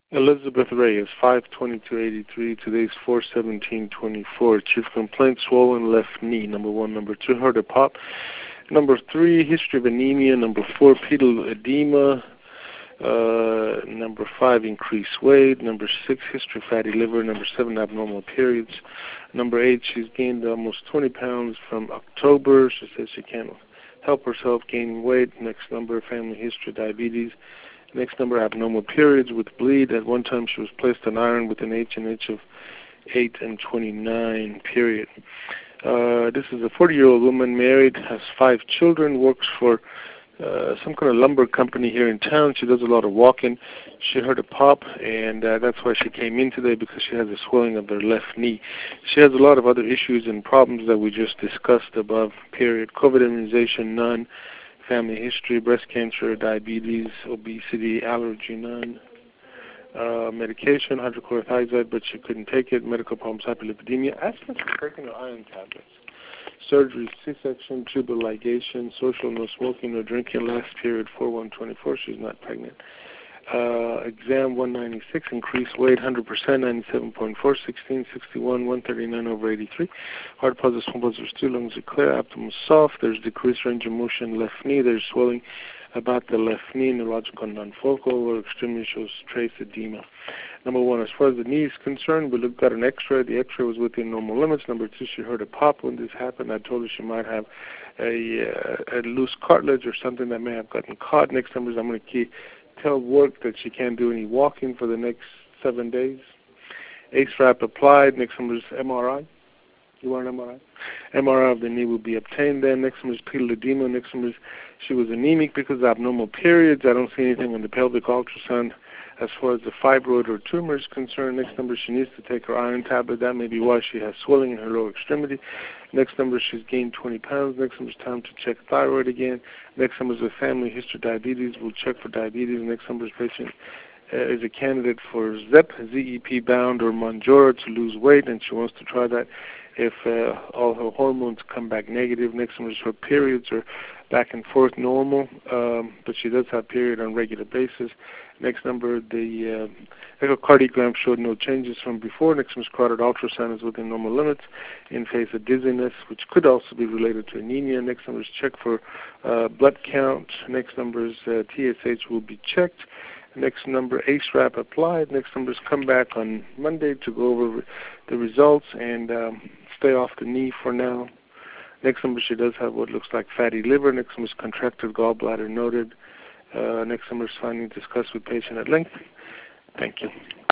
Elizabeth Reyes, 5/22/83. Today's 4/17/24. Chief complaint: swollen left knee. Number 1. Number 2, heard a pop. Number 3, history of anemia. Number 4, pedal edema. Number 5, increased weight. Number 6, history of fatty liver. Number 7, abnormal periods. Number 8, she's gained almost 20 pounds from October. She says she can't help herself gaining weight. Next number, family history of diabetes. Next number, abnormal periods with bleed. At one time, she was placed on iron with an H&H of 8 and 29, period. This is a 40-year-old woman, married, has 5 children, works for some kind of lumber company here in town. She does a lot of walking. She heard a pop, and that's why she came in today, because she has a swelling of her left knee. She has a lot of other issues and problems that we just discussed above, period. COVID immunization, none. Family history: breast cancer, diabetes, obesity, allergy, none. Medication, hydrochlorothiazide, but she couldn't take it. Medical problems: hyperlipidemia. Asthma, she's taking her iron tablets. Surgery: C-section, tubal ligation. Social: no smoking, no drinking. Last period: 4/1/24. She's not pregnant. Exam: 196. Increased weight: 100%, 97.4, 16, 61, 139/83. Heart pulses, swollen pulses 2. Lungs are clear. Abdomen soft. There's decreased range of motion. Left knee. There's swelling about the left knee. Neurological non-focal. Lower extremity shows trace edema. Number 1, as far as the knee is concerned, we looked at an X-ray. The X-ray was within normal limits. Number 2, she heard a pop when this happened. I told her she might have a loose cartilage or something that may have gotten caught. Next number is I'm going to tell work that she can't do any walking for the next 7 days. ACE-RAP applied. Next number is MRI. You want an MRI? MRI of the knee will be obtained then. Next number is pedal edema. Next number is she was anemic because of abnormal periods. I don't see anything on the pelvic ultrasound as far as the fibroid or tumor is concerned. Next number, she needs to take her iron tablet. That may be why she has swelling in her lower extremity. Next number, she's gained 20 pounds. Next number is time to check thyroid again. Next number is a family history of diabetes. We'll check for diabetes. Next number is patient is a candidate for ZEP, ZEP bound or Mounjaro to lose weight, and she wants to try that if all her hormones come back negative. Next number is her periods are back and forth normal, but she does have period on a regular basis. Next number, the echocardiogram showed no changes from before. Next number, carotid ultrasound is within normal limits in face of dizziness, which could also be related to anemia. Next number is check for blood count. Next number is TSH will be checked. Next number, ACE-RAP applied. Next number is come back on Monday to go over the results and stay off the knee for now. Next number, she does have what looks like fatty liver. Next number is contracted gallbladder noted. Next number is finding discussed with patient at length. Thank you.